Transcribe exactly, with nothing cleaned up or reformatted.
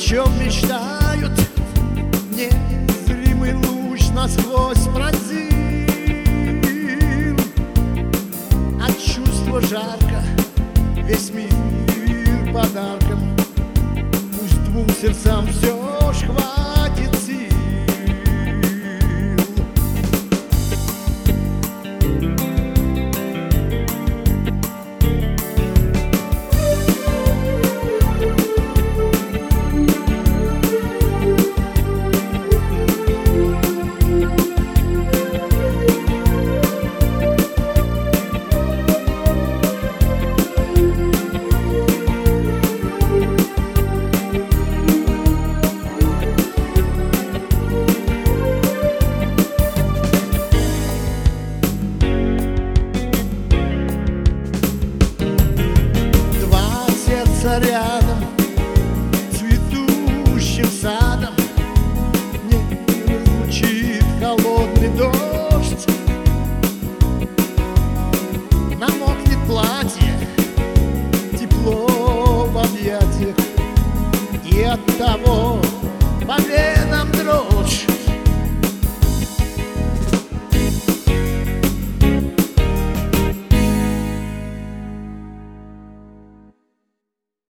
чем мечтают, незримый луч насквозь пронзил. От чувства жарко, весь мир подарком. Пусть двум сердцам все ж хватит сил. Рядом цветущим садом не звучит холодный дождь. Намокнет платье, тепло в объятиях, и оттого победа